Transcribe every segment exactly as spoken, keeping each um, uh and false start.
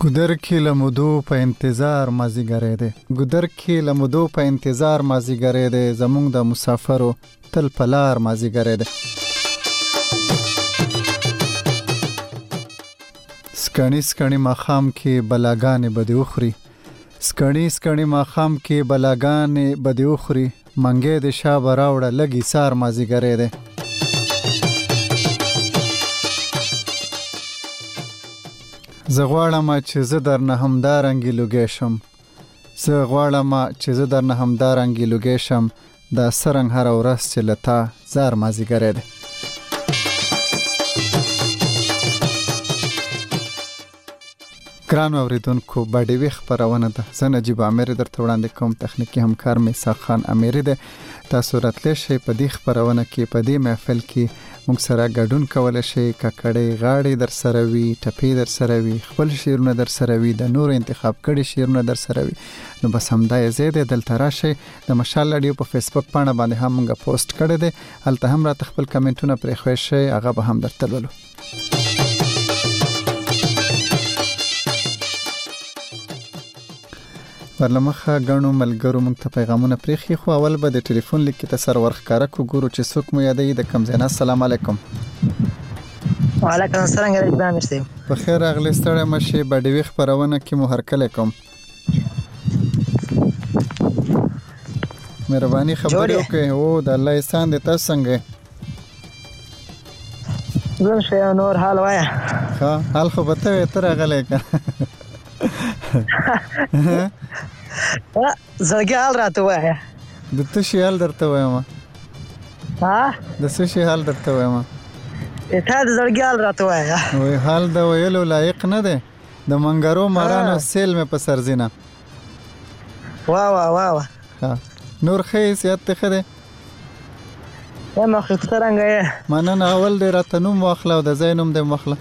ګودر کې لمدو په انتظار مازیګری دی ګودر کې لمدو په انتظار مازیګری دی زمونږ د مسافرو تل پلار مازیګری دی سکڼی سکڼی ماښام کې بلاګانې به دې وخوري سکڼی سکڼی ماښام کې بلاګانې به دې وخوري منګی د شا به راوړه لږ ایسار مازیګری دی زه غواړم چې زه درنه همدارنګې لوګی شم زه غواړم چې زه درنه همدارنګې لوګی شم دا څرنګ هره ورځ چې له تا زار مازیګری دی ګرانو اورېدونکو باډیوي خپرونه ده زه نجیب عامر درته وړاندې کوم تخنیکي همکار مې اسحاق خان امیري دی تاسو راتلی شئ په دې خپرونه کې په دې محفل کې موږ سره ګډون کولی شئ ککړې غاړې در سره وي ټپې در سره وي خپل شعرونه در سره وي د نورو انتخاب کړي شعرونه در سره وي نو بس همدا یې ځای دی دلته راشئ د مشال راډیو په فیسبوک پاڼه باندې هم موږ پوسټ کړی دی هلته هم راته خپل کمنټونه پرېښوی شئ هغه به هم درته لولو ورلمخه غنو ملګرو موږ ته پیغامونه پریخي خو اول به د ټلیفون لیک ته سر ورخکاره کو ګورو چې څوک مو یادې د کم ځای نه السلام علیکم وعلیکم السلام غریب امیر صاحب په خیر اغلی ستړی مشي باډیوي خپرونه کې مو هرکلی کوم مهرباني خبرې وکړئ او د الله احسان دې تاسو څنګه زه ښه نور حال وایه ښه حال خو به ته وې ته راغلی که زړګي حال راته وایه د څه شي حال درته وایم ها د څه شي حال درته وایم ته د زړګي حال راته وایه وای حال د ویلو لایق نه دی د منګرو مارانو سیل مې په سر ځینه واه واه واه نور ښه حیثیت دی ښه دی یا مخلوق څرنګه یې مننه اول دی راته نوم واخله او د ځای نوم دی واخله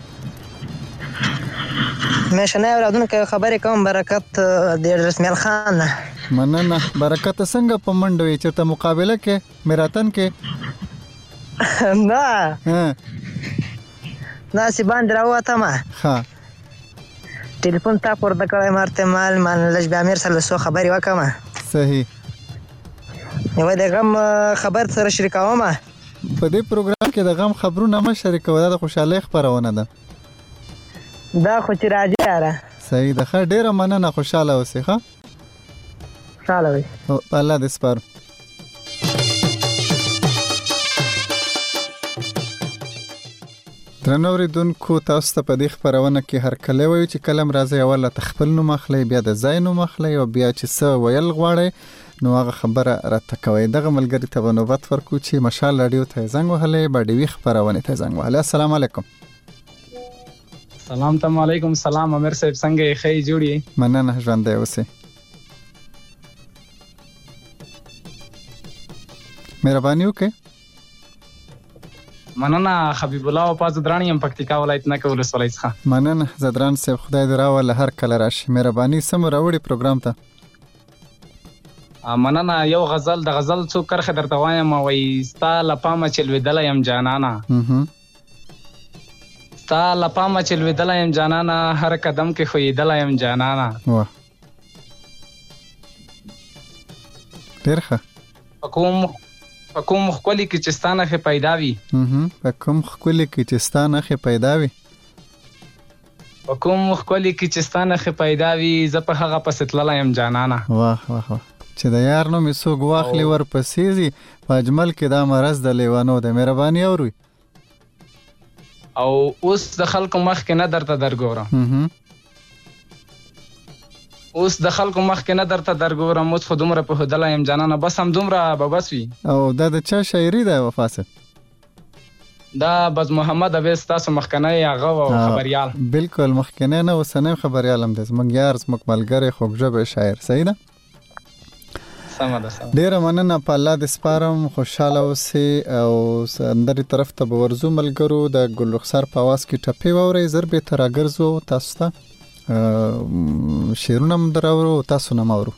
میشنه اورادونکو خبرې کوم برکت د رسمیل خان مننه برکت څنګه په منډه وي چېرته مقابله کې میراتن کې نه ها داسې باندې راووتم ښه ټلیفون تا پورته کړی مرته مال مال لږ بیا امیر سره څو خبرې وکړم صحیح یوه د غم خبر سره شریکوم په دې پروګرام کې د غم خبرونه مه شریکوه دا د خوشحالۍ خپرونه ده دا خو چې راځي یاره صحیح ده ښه ډېره مننه خوشحاله اوسئ ښه خوشحاله وئ په الله دې سپارو درنو اورېدونکو تاسو ته په دې خپرونه کې هرکلی وایو چې کله هم راځئ اول راته خپل نوم اخلئ بیا د ځای نوم اخلئ او بیا چې څه ویل غواړئ نو هغه خبره راته کوئ دغه ملګري ته به نوبت ورکړو چې مشال راډیو ته یې زنګ وهلی باډیوي خپرونې ته یې زنګ وهلی السلام علیکم سلام تم علیکم سلام امیر صاحب څنګه یې ښه یې جوړ یې مننه ژوندی اوسئ مهرباني وکړئ مننه حبیب الله وفا زدران یم پکتیکا ولایت نکې ولسوالۍ څخه مننه زدران صاحب خدای دې راوله هر کله راشي مهرباني څه مو راوړي پروګرام ته مننه یو غزل د غزل څو کرښې درته وایم وایي ستا له پامه چې لوېدلی یم جانانه ستا له پامه چې لوېدلی یم جانانه هر قدم کې ښویېدلی یم جانانه واه ډېر ښه په کوم په کوم ښکلي کې چې ستا نښې پیدا وي په کوم ښکلي کې چې ستا نښې پیدا وي په کوم ښکلي کې چې ستا نښې پیدا وي زه په هغه پسې تللی یم جانانه واه واه واه چې د یار نوم یې څوک واخلي ورپسې ځي په اجمل کې دا مرض د لیوانو دی مهرباني اورئ او اوس د خلکو مخکې نه درته درګورم اوس د خلکو مخکې نه درته درګورم اوس خو دومره پوهېدلی یم جانانه بس همدومره به بس وي او دا د چا شاعري ده وفا صاحب دا بز محمد اویس تاسو مخکنی هغه و خبریال بالکل مخکنی نه اوسنی خبریال هم دی زموږ یار زموږ ملګری خوږژبی شاعر صحیح ده ډیره مننه په الله دې سپارم خوشحاله اوسئ او سندرې طرف ته به ورځو ملګرو د ګل رخسار په اواز کې ټپې واورئ زر بېرته راګرځو تاسو ته شعرونه هم دراوړو تاسو نه م اورو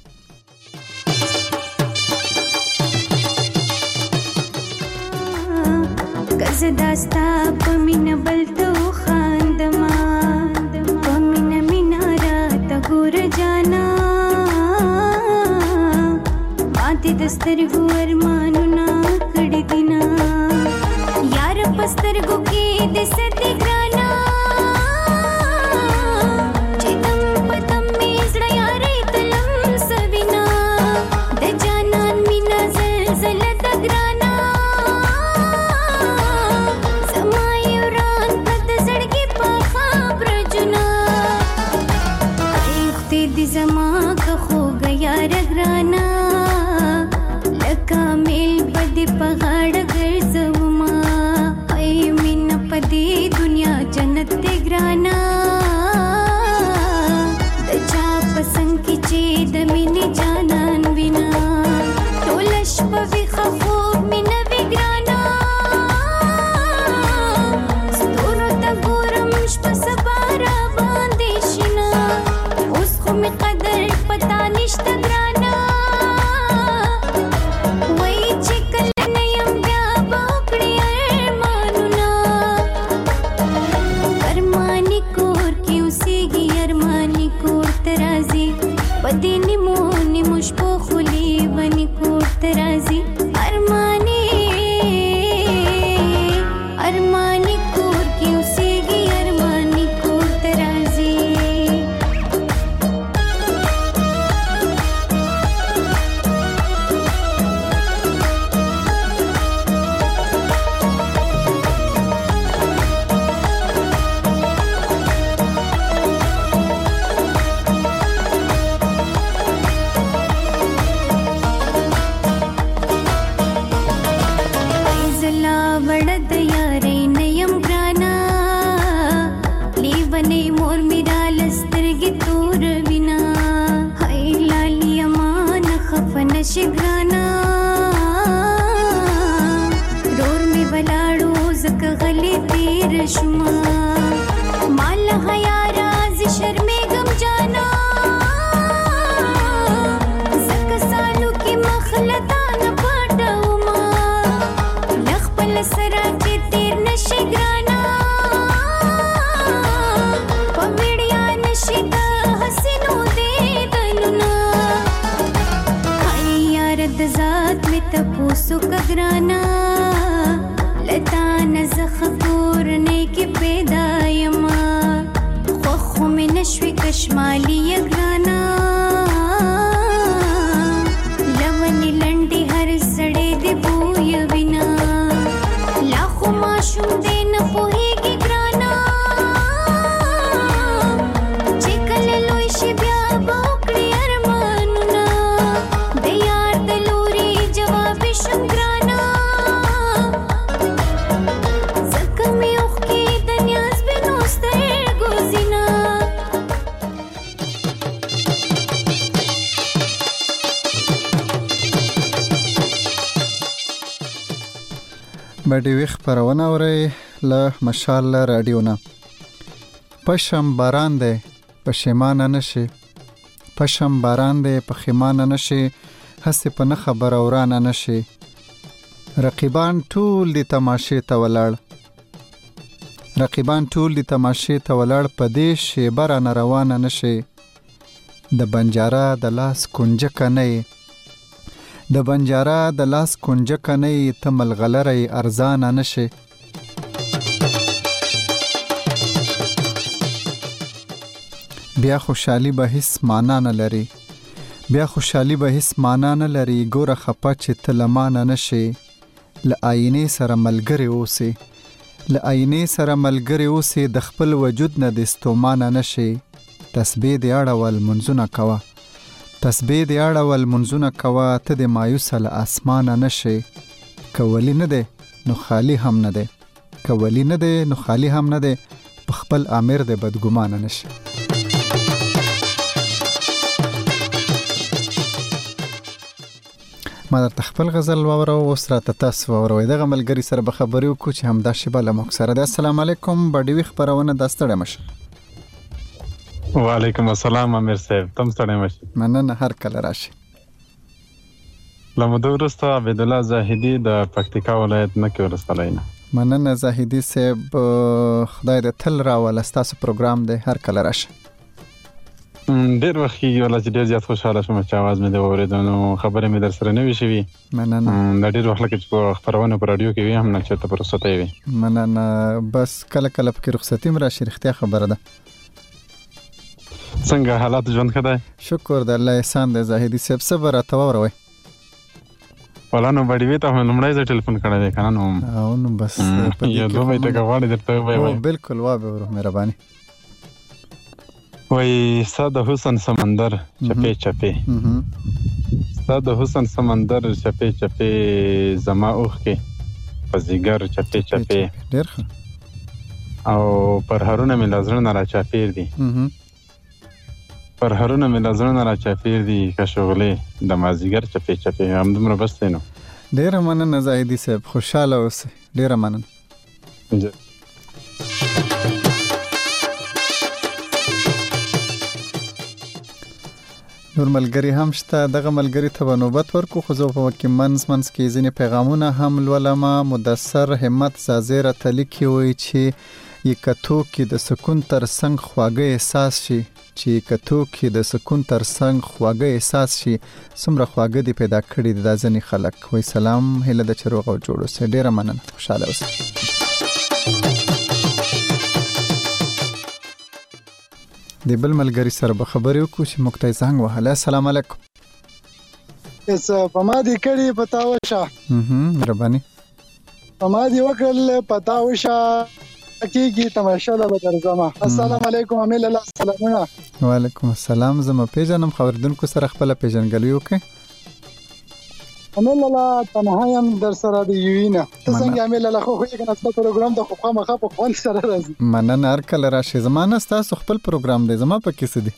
که زه دا ستا په مینه بل ته وخاندمه په مینه مینه را ګرانا د چا پسند کې چې د مینې جانان وینا ټول شپه وي خوب مې نه وي ګرانا ستورو ته ګورم شپه سبا را باندې شینا اوس خو مې قدر پتا نشته ګرانا وای چې کله نه یم بیا به وکړي ارمانونه ارماني کور کې اوسېږي ارماني کور ته راځي په دې نیمو نیمو شپو خولې ونې کور ته راځي ارماني ارماني کور کې اوسېږي ارماني کور ته راځي زلا وړه د یارۍ نه یم ګرانا لیونۍ مور مې رالسترګې تور وینا هی لالي امان خفه نشي ګرانا رور مې ولاړو ځکه غلې تېر شوما مال حیا راز شرمېږم جانا ځکه سالو کې مخلطه نه پټوما لخپل سره چې تیر نشي ګرانا په ویډیا نشي د حسینو دیدنونه هی یار د ذات مې تپوسو که ګرانا لتا نه زه کورنۍ کې پیدا یما خوښ خو مې نشوې کشمالي یې ګرانا لونې لنډې هر سړی دې بوی وینا لا خو ماشوم دې نه پوهېږي ګرانا چې کله لوی شي بیا به وکړي ارمانونه د یار د لوري جواب شم ګرانا ځکه مې اوښکې د نیاز بینو سترګو زینا باډي ویخ خپرونه اورئ له مشال راډیو نه. پشم باران دی پښیمانه نشي پشم باران دی پښیمانه نشي هسې په نه خبره ورانه نشي رقیبان ټول دی تماشې ته ولاړ رقیبان ټول دی تماشې ته ولاړ په دې شیبه رانه روانه نشي د بنجاره د لاس کنجکه نه د بنجاره د لاس کنجکه نه ته ملغلره ارزانه نشي بیا خوشحالي به هیڅ معنا نه لري بیا خوشحالي به هیڅ معنا نه لري ګوره خپه چې ته لمانه نشي له آینې سره ملګری اوسې له آینې سره ملګری اوسې د خپل وجود نه د ستومانه نشي تسبیح دې اړول منځونه کوه تسبیح دې اړول منځونه کوه ته د مایوسه له اسمانه نشي که ولی نه دی نو خالی هم نه دی که ولی نه دی نو خالی هم نه دی په خپل امیر د بدګمانه نشي ما درته خپل غزل واورو اوس راته تاسو واوروئ دغه ملګري سره به خبرې وکړو چې همدا شیبه له موږ سره دی. السلام علیکم باډي ویخ خپرونه دا ستړی مشه. وعلیکم السلام امیر صاحب تم ستړی مشه. مننه هر کله راشي. له موده وروسته عبدالله زاهدي د پکتیکا ولایت نکې ولسوالۍ نه. مننه زاهدي صاحب خدای دې تل راوله ستاسو پروګرام دی هر کله راشي. ډېر وخت کېږي والله چې ډېر زیات خوشحاله شوم چې اواز مې د واورېده نو خبرې مې در سره نه وي شوي. مننه دا ډېر وخت لکه چې په خپرونه په راډیو کې وي هم نه چېرته په رخصتۍ وي. مننه بس کله کله پکې رخصتي هم راشي رښتیا خبره ده. څنګه حالات ژوند ښه دی؟ شکر د الله احسان دی زاهدي صاحب څه به راته واوروئ. والله نو باډي وی ته لومړی ځل ټلیفون کړی دی که نه نو او نو بس یو دوه بیته که غواړې درته ووایو. بلکل وابه ورو مهرباني. وای ستا د حسن سمندر چپې چپې ستا د حسن سمندر چپې چپې زما اوښکې په ځیګر چپې چپې ډېر ښه او پر هرونه مې لزړه نه راچاپیر دي پر هرونه مې لزړه نه راچاپیر دي که شغلې د مازدیګر چپې چپې همدومره بس دی نو. ډېره مننه زاهدي صاحب، خوشحاله اوسئ. ډېره مننه. نور ملګری هم شته، دغه ملګری ته به نوبت ورکو، خو زه په کې منځ منځ کې ځینې پیغامونه هم لولم. مدثر همت زازی راته لیکي وایي چې یکتو کې د سکون تر څنګ خواږه احساس شي، چې یکتو کې د سکون تر څنګ خواږه احساس شي، څومره خواږه دي پیدا کړي دي دا ځینې خلک. وایي سلام، هیله ده چې روغ او جوړ اوسئ. ډېره مننه، خوشحاله اوسئ. د بل ملګری سره به خبرې وکړو چې موږ ته یې زنګ وهلی. السلام علیکم. اس په ما دې کړي پتا وشه مهرباني په ما دې وکړل پتا وشه کېږي تماشا له درځما. السلام علیکم. امیل الله سلامونه. وعلیکم السلام. زما پیژنم خبردونکو سره خپل پیژنګلوي وکړئ. امیل الله تنهایم در سره دی وینه. څنګه امیل الله خو خو کنه ستاسو پروګرام د خو مخه په خپل سره راځي. مننه، هر کله راشي. زمانه ستاسو خپل پروګرام دی، زما په کې څه دی؟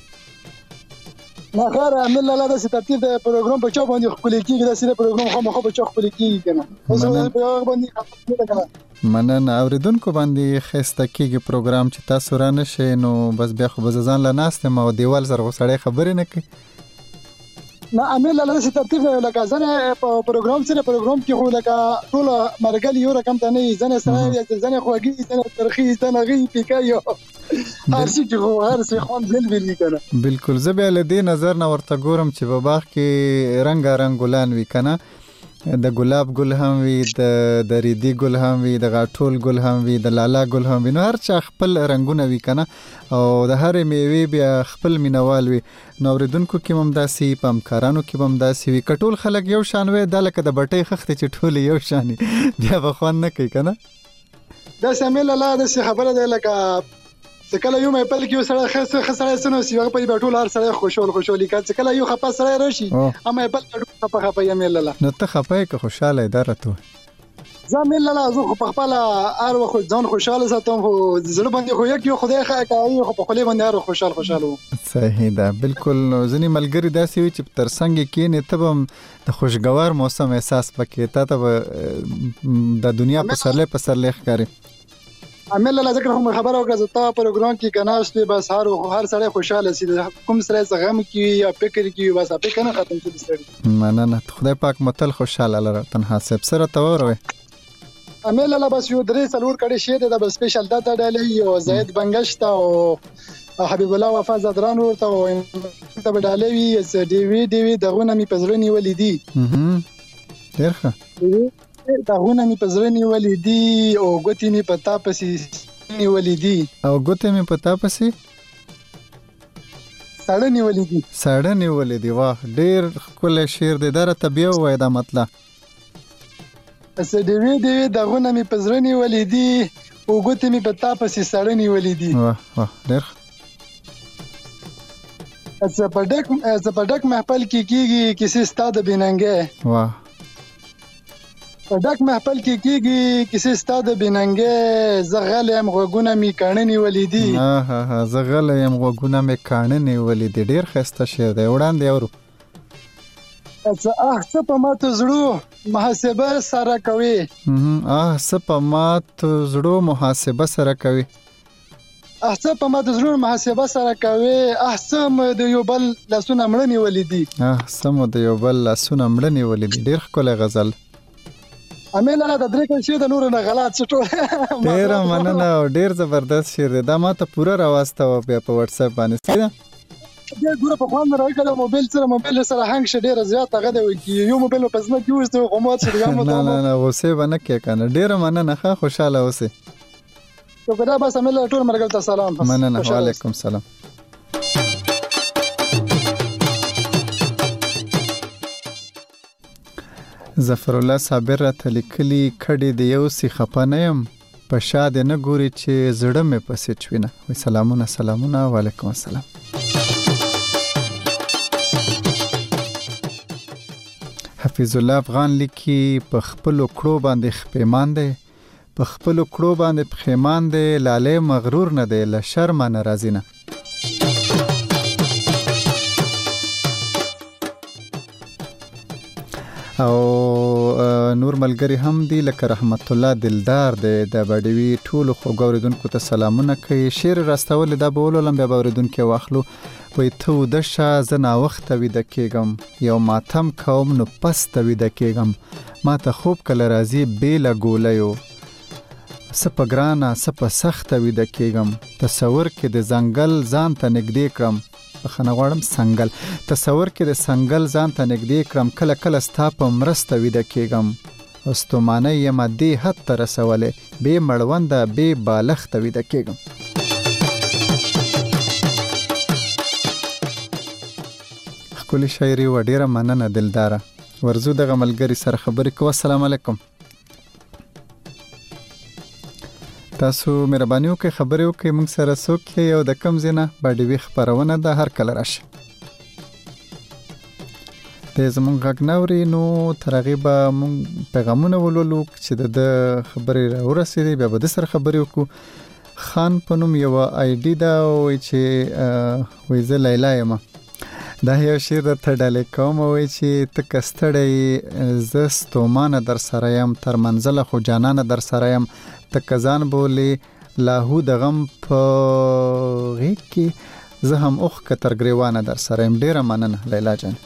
نه خیر امیل الله د ترتیب د پروګرام په چا باندې خپل کېږي، د سره پروګرام خو مخه په چا خپل کېږي کنه. اوس په باندې خپل کنه. مننه، اوریدونکو باندې خسته کېږي پروګرام چې تاسو را نشئ نو بس بیا خو به ځان لا ناست ما او دیوال سره وسړی خبرې نه کوي. نه امیل الله د ترتیب لکه ځنه په پروګرام سره پروګرام کې خو لکه ټول مرګل یو رقم ته نه ځنه سره ځنه خوږی ځنه ترخی ځنه غي پیکایو هر څه کې خو هر څه خون ځل ویل کنه. بالکل. زه به له دې نظر نه ورته ګورم چې په باغ کې رنگ رنگ ګلان وی کنه، د ګلاب ګل هم وي، د د ریدي ګل هم وي، د غاټول ګل هم وي، د لالا ګل هم وي، نو هر چا خپل رنگونه وي کنه، او د هر میوه بیا خپل مینوال وي. نو اوریدونکو کې هم داسي، په همکارانو کې هم داسي وي. کټول خلک یو شان وي، د لکه د بټۍ خخته چې ټول یو شان بیا به خوان نه کوي کنه. دا سمیل الله د خبره ده لکه کله یو مې پل کې سره خسته خسته سنو سی هغه په ټول هر سره خوشحال خوشحالي کړه. کله یو خپه سره راشي اما پل خپه خپه یې مل الله. نو ته خپه که خوشاله درته زميل الله زه خو په خپل ار وخت ځان خوشاله ساتم، خو زړه باندې خو یک یو خدای خا کوي، خو په خپل باندې ار خوشحال خوشاله. صحیح ده، بالکل. نو ځنی ملګری داسي وي چې تر څنګ کې نه تبم د خوشګوار موسم احساس پکې ته ته د دنیا په سرله په سرله ښکاری. امیل الله ذکر هم خبر او غزتا پروګرام کې کناست بس هر هر سره خوشاله سي، کوم سره غم کې یا فکر کې بس په کنه ختم شي سره. مننه، خدای پاک متل خوشاله لره. تنها سب سره توروي امیل الله بس یو درې څلور کړي شه د بس سپیشل داتا ډالې یو زید بنگشت او حبیب الله وفا زدران ورته او ته ډالې وی ډي وی ډي وی دغه می پزړنی ولیدي. هم درخه دغه می پزړنی ولیدي او ګوتی می پتا پسې ولیدي او ګوتی می پتا پسې سړنی ولیدي سړنی ولیدي. واه ډیر خپل شعر د دره طبيعه وای دا مطلب اس دی وی دی دغه می پزړنی ولیدي او ګوتی می پتا پسې سړنی ولیدي. واه واه ډیر اس پډک اس پډک محفل کې کیږي کیسه ستاد بننګه. واه پډک محفل کې کیږي کیسه ستاد بننګه زغلم غوګونه می کاننی ولیدي. ها ها ها زغلم غوګونه می کاننی ولیدي. ډیر خسته شعر دی وړاندې اورو. اڅ اه څه په ماته زړو محاسبه سره کوي. هم اه څه په ماته زړو محاسبه سره کوي. اه څه په ماته زړو محاسبه سره کوي. اه څه د یو بل لاسونه مړنی ولیدي. اه څه د یو بل لاسونه مړنی ولیدي. ډیر ښکلی غزل. امیل الله د درې کښې د نور نه غلط څټو. ډیر مننه او ډیر زبردست شعر دی. دا ماته پوره راوسته و بیا په واتس اپ باندې سیده دا ګوره په خوان راغله موبایل سره موبایل سره هنګ شه ډیر زیات هغه دی یو موبایل په ځنه کې وسته قومات سره ګام نه نه نه غوسه باندې کې کنه. ډیر مننه ښه خوشاله اوسه. شکر بس امیل الله ټول مرګ ته سلام. مننه وعلیکم السلام. ظفر الله صابر را تلکلی کډي د یو سی خپنیم په شاد نه ګوري چې زړه مې پسې چوینه. وای سلامونه سلامونه وعلیکم السلام. حفیظ الله افغان لیکي په خپل کړو باندې خپېمان دی په خپل کړو باندې پخېمان دی لاله مغرور نه دی له شرم ناراضی نه او نور ملګری هم دی لکه رحمت الله دلدار دی د بډوی ټولو خو ګوردونکو ته سلامونه کوي شیر راستول دا بولو لم بیا ګوردونکو واخلو وې ته د شا زنا وخت وید کېګم یو ماتم کوم نو پس ته وید کېګم ما ته خوب کله راځي بیل ګولیو سپګرانا سپ سخت وید کېګم تصور کې د زنګل ځان ته نګدې کړم خنه غواړم سنگل تصور کې د سنگل ځان ته نګدې کړم کله کله ستا په مرسته وید کېګم استومانه یم دې حد ته رسولې بې مړونده بې بالښته وید کېګم ښکلې شاعري و ډېره مننه دلداره ورځو دغه ملګري سره خبرې کوو السلام علیکم تاسو مهرباني وکړئ خبرې وکړئ موږ سره څوک یې او د کوم ځای نه بډوي خپرونه ده هر کله راشي د زموږ غږ نه اوري نو تر هغې به موږ پیغامونه ولولو چې د ده خبرې راورسېدې بیا به د سره خبرې وکړو خان په نوم یوه آی ډي ده وایي چې وایي زه لیلا یم دا یو شعر درته ډالۍ کوم وایي چې ته که ستړی زه ستومانه در سره یم تر منزله خو جانانه در سره یم ته کزان بولې لاهو د غم په غیږ کې زه هم اوښ که تر ګریوانه در سره یم ډېره مننه لیلا جان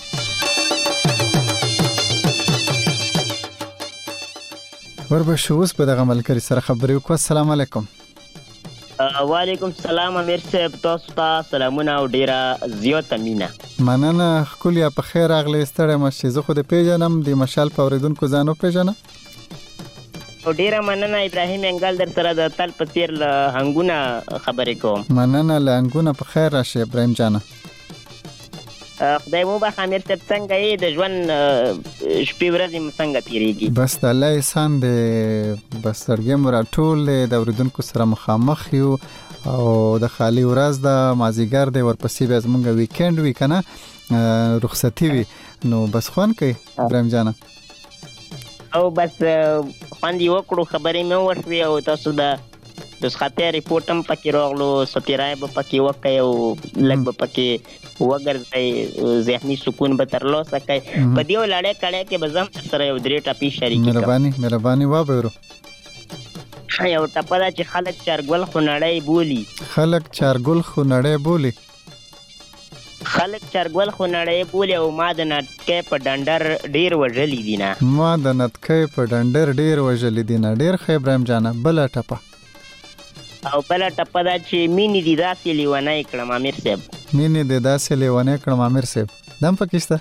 وربشو اوس به دغه ملګري سره خبرې وکړو السلام علیکم وعلیکم السلام امیر صاحب تاسو ته سلامونه او ډیره زیاته مینه مننه ښکلیا په خیر راغلی ستړی مه شې زه خو دې پیژنم د مشال په اورېدونکو ځان وپېژنه او ډیره مننه ابراهیم انګل در سره د تل په څیر له هنګونه خبرې کوم مننه له هنګونه په خیر راشي ابراهیم جانه خدای مو بخښه امیر صاحب څنګه یې د ژوند شپې ورځې مو څنګه تېرېږي بس د الله احسان دی بس زړګی مو راټول دی د اورېدونکو سره مخامخ یو او د خالي ورځ د مازدیګر دی ورپسې بیا زمونږ ویکینډ وي که نه رخصتي وي نو بس خوند کوي ابراهیم جانه او بس خوند یې وکړو خبرې مې وشوې او تاسو د نسخاتي ریپورټ هم پکې راغلو ستیرای به پکې وکړئ او لږ به پکې وګرځئ ذهني سکون به ترلاسه کوئ په دې لړۍ کړۍ کې به زه هم سره یو درې ټپې شریکې کړم مهرباني مهرباني وابرو یو ټپه ده چې خلک چارګل خو نړۍ بولي خلک چارګل خو نړۍ بولي خلک چارګل خو نړۍ بولي او ما د نتکۍ په ډنډر ډېر وژلي دي نه ما د نتکۍ په ډنډر ډېر وژلي دي نه ډېر ښه ابراهیم جانه بله ټپه او بله ټپه ده چې مینې دې داسې لیونی کړم امیر صاحب مینې دې داسې لیونی کړم امیر صاحب دا هم پکې شته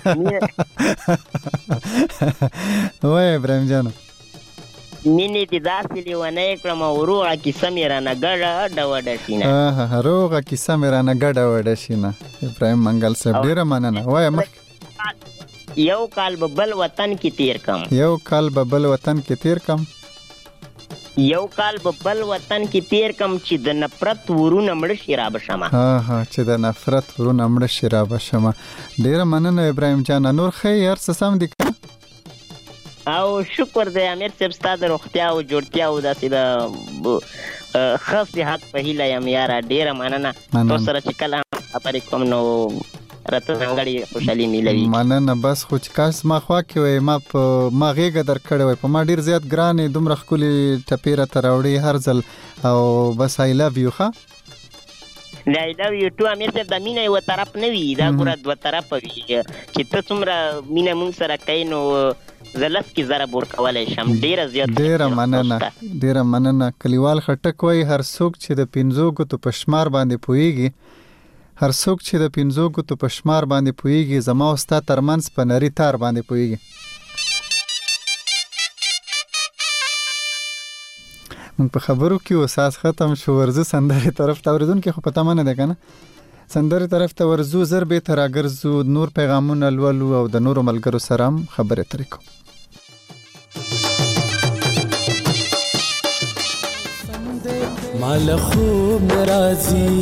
وایه ابراهیم جانه مینې دې داسې لیونی کړم او روغه کیسه مې رانه ګډه ډه وډه شي نه روغه کیسه مې رانه ګډه وډه شي نه ابراهیم منګل صاحب ډېره مننه وایه مخ یو کال به بل وطن کې تیر کم یو کال به بل وطن کې تیر کم یو کال به بل وطن کې تیر کم چې د نفرت ورونه مړه شي را بشمه ها ها چې د نفرت ورونه مړه شي را بشمه ډېره مننه ابراهیم جانه نور ښه هر څه سم دي او شکر دی امیر صاحب ستا د روغتیا او جوړتیا او داسې د ښه صحت په هیله یم یاره ډېره مننه تاسو سره چې کله خبرې کوم نو راته ځانګړې خوشحالي میلوي مننه بس خو چې کاش ما خوا کې وای ما په ما غېږه در کړې وای په ما ډېر زیات ګرانې دومره ښکلې ټپې راته راوړې هر ځل او بس آی لو یو ښه آی لو یو ټو امیر صاحب دا مینه یوه طرف نه وي دا ګوره دوه طرفه وي چې ته څومره مینه مونږ سره کوې نو زه لس کې ضرب ورکولی شم ډېره زیات ډېره مننه ډېره مننه کلیوال خټک وایي هر څوک چې د پنځو ګوتو په شمار باندې پوهېږي هر څوک چې د پنځو ګوتو په شمار باندې پوهېږي زما او ستا ترمنځ په نري تار باندې پوهېږي موږ په خبرو کې اساس ختم شو ورځو سندرې طرف ته اورېدونکي خو په تمه نه دی که نه سندرې طرف ته ورځو زر بېرته راګرځو نور پیغامونه لولو او د نورو ملګرو سره هم خبرې ترې کوو مال خوب ناراضی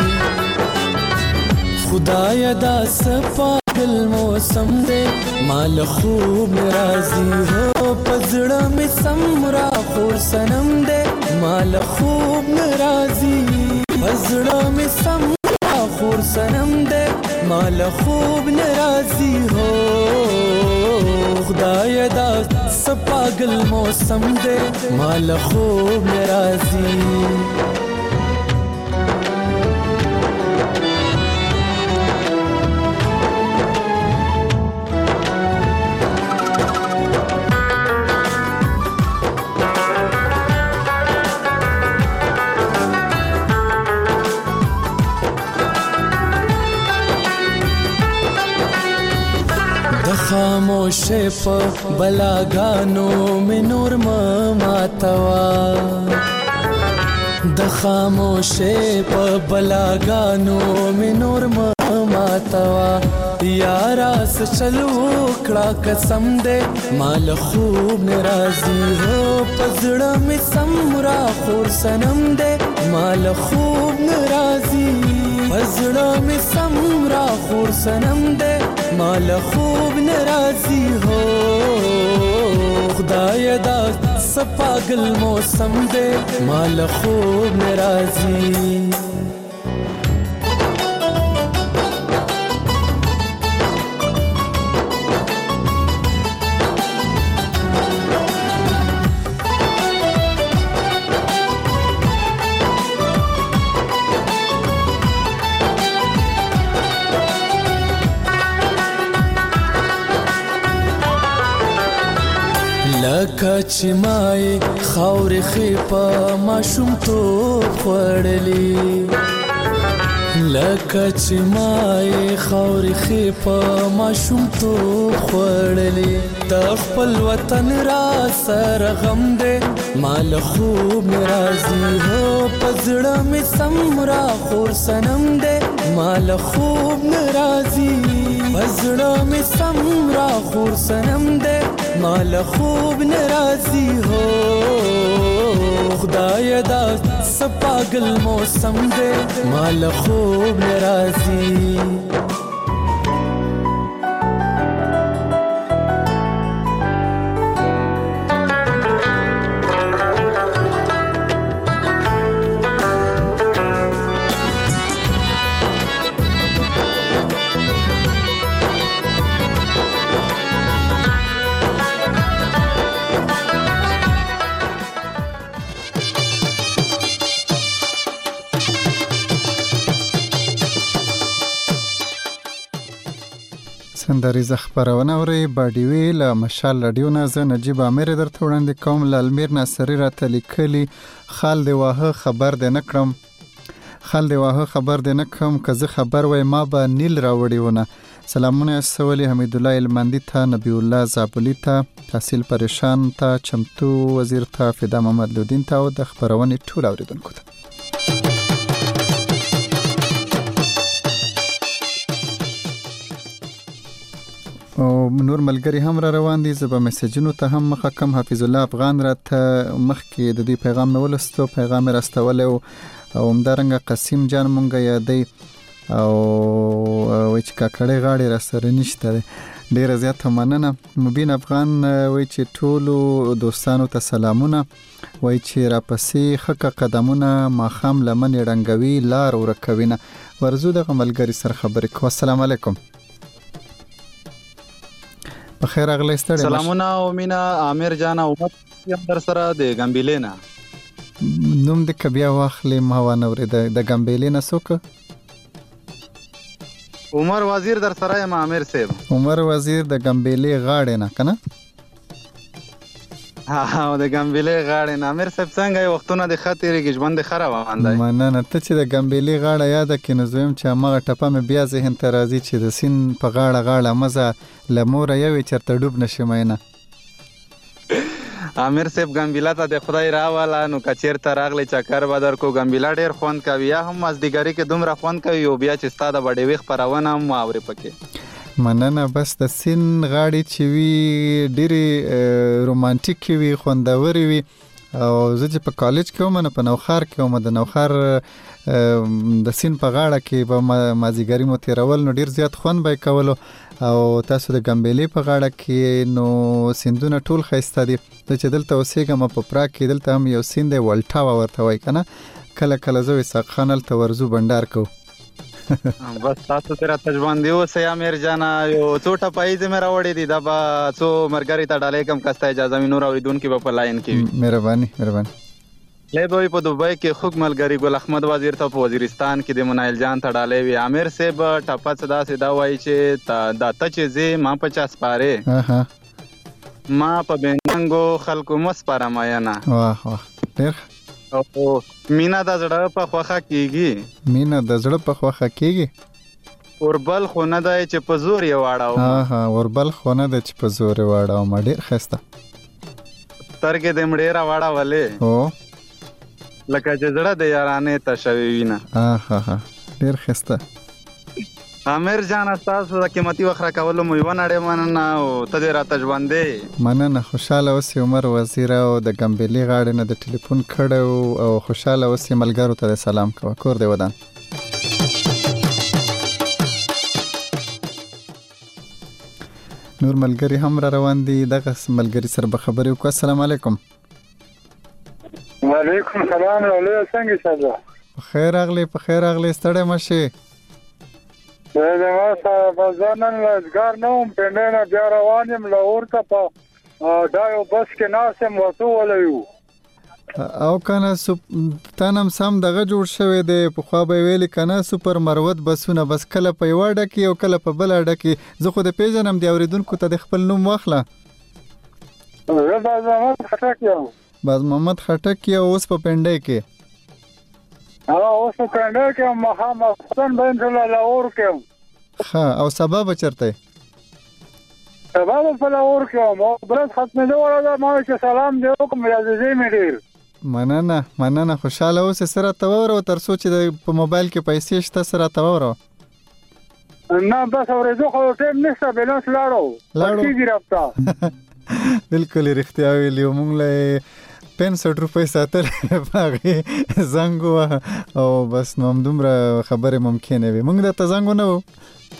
خدایا دا سپاگل موسم دے مال خوب ناراضی ہو پزړه می سمرا خور سنم دې مال خوب ناراضي پزړه می سمرا خور سنم دې مال خوب ناراضي هو خدای دا سپاگل موسم دې مال خوب ناراضي خاموشه په بلاګانو می نور ما ماتوا د خاموشه په بلاګانو می نور ما ماتوا یارا سچلو کړه قسم دې مال خوب ناراضي هو پزړه می سمرا خور سنم دې مال خوب ناراضي پزړه می سمرا خور سنم دې مال خوب ناراضي هو خدای دا سپاگل موسم دې مال خوب ناراضي لکه چې مای خاورې خېپه ماشوم توپ خوړلې لکه چې مای خاورې خېپه ماشوم توپ خوړلې د خپل وطن را سره غم دې مال خوب ناراضي هو پزړه مې سمرا خور سنم دې مال خوب ناراضي پزړه مې سمرا خور سنم دې مال خوب ناراضي هو خدای دا سپاگل موسم دې مال خوب ناراضي سندریزه خبرونه اورئ باډیوي له مشال رادیو نه زه نجیب عامر درته وړاندې کوم له المیر ناصري راته لیکلي خال دې واهه خبر دې نه کړم خال دې واهه خبر دې نه کړم که زه خبر وای ما به نیل راوړی ونه سلامونه استولی حمید الله المندي ته نبی الله زابلی ته تحصیل پریشان ته چمتو وزیر ته فدا محمد لودین ته او د خبرونې ټول اوریدونکو ته او نور ملګری هم را روان دي زه به میسجونو ته هم مخه کم حافظ الله افغان راته مخکې د دې پیغام مې ولستو پیغام یې راستولی او همدارنګه قسیم جان مونږه یادی او وایي چې کاکړی غاړې را سره نشته دی ډېره زیاته مننه مبین افغان وایي چې ټولو دوستانو ته سلامونه وایي چې راپسې ښه قدمونه ماښام لمنې ړنګوي لار ورکوي نه ورځو دغه ملګري سره خبرې کوو السلام علیکم بخیر اغلی ستړی سلامونه او مینا عامر جان او یم در سره د ګمبیلې نه نوم دې که بیا واخلې ما وانه اورېده د ګمبیلې نه څوک عمر وزیر در سره یم عامر صاحب عمر وزیر د ګمبیلې غاړې نه که نه او د ګمبیلې غاړې نه عامر صاحب څنګه یې وختونه د ښه تېرېږي ژوند د ښه روان دی مننه ته چې د ګمبیلې غاړه یاده کړې نو زه یم چې هماغه ټپه مې بیا ذهن ته راځي چې د سیند په غاړه غاړه مزه له موره یوې چېرته ډوب نه شي مینه عامر صاحب ګمبیله ته د خدای راواله نو که چېرته راغلی چکر به درکړو ګمبیله ډېر خوند کوي یا هم مازدیګري کې دومره خوند کوي او بیا چې ستا د بډېوي خپرونه هم واورې پکې مننه بس د سیند غاړې چې وي ډېرې رومانټیکې وي خوندورې وي او زه چې په کالج کې وم نه په نوخار کې وم د نوخار د سین په غاړه کې به مازیګری مو تیرول نو ډیر زیات خوند به کولو او تاسو د ګمبېلې په غاړه کې نو سیندونه ټول ښایسته دي چې دلته اوسېږم په پراګ کې دلته هم یو سیند دی ولټاوا ورته وایي که نه کله کله زه اسحاق خان هلته ورځو بنډار کوو بس تاسو ته راته ژوندي اوسئ امیر جانه یو څو ټپاییزې مې راوړې دي دا به څو ملګري ته ډالۍ کړم که ستا اجازه وي نور اورېدونکي به په لاین کې وي مهرباني مهرباني لی به وي په دوبۍ کې خوږ ملګري ګل احمد وزیر ته په وزیرستان کې د منایل جان ته ډالۍ وي امیر صاحب ټپه څه داسې دا وایي چې دا ته چې ځې ما په چا سپارې ما په بېننګو خلکو مه سپاره مینه واه واه ډېر او مینه د زړه په خوښه کېږي مینه د زړه په خوښه کېږي اوربل خو نه دی چې په زور یې واړوم ها اوربل خو نه دی چې په زور یې واړوم ډېر ښایسته سترګې دې مړې راواړولې هو لکه چې زړه د یارانې ته شوې وینه ها ها ها ډېر ښایسته امیر جان ستاسو د قیمتي وخت راکولو مو یوه نړۍ مننه او ته دې راته ژوندی مننه خوشحاله اوسې عمر وزیر او د ګمبېلې غاړې نه د ټلیفون کړی او خوشحاله اوسې ملګرو ته د سلام کوه کور دې ودان نور ملګري هم را روان دي دغه ملګري سره به خبرې وکړو السلام علیکم وعلیکم السلام علیکم څنګه شته په خیر راغلی په خیر راغلی ستړی مه شې زه ما صاحب زه نن لزګار نه وم پنډۍ نه بیا روان یم لاهور ته په دا یو بس کې ناست یم ورتوولی یو او که نه تا نه هم سم دغه جوړ شوی دی پخوا به یې ویلې که نه سوپر مروت بسونه بس کله په یوه اډه کې او کله په بله اډه کې زه خو د پېژنم د اورېدونکو ته د خپل نوم واخله زه باز محمد خټک یم باز محمد خټک یې اوس په پنډۍ کې اوس په پنډۍ کې یم مخامخ حسن به انشاءالله لاهور کې یم ښه او سبا به چېرته یې سبا به په لاهور کې یم او برس ختمېدو وړه ده ما چې سلام دې وکړم عزیزې مې ډېر مننه مننه خوشحاله اوسې څه راته واوروه تر څو چې په موبایل کې پیسې شته څه راته واوروه نه بس اورېدو خو ټیم نشته بیلانس لاړو کېږي رابطه بلکل رښتیا ویلي موږ له پنځه روپۍ ساتلې په هغې زنګ ووهه او بس نو همدومره خبرې ممکنې وي موږ درته زنګ ونه وو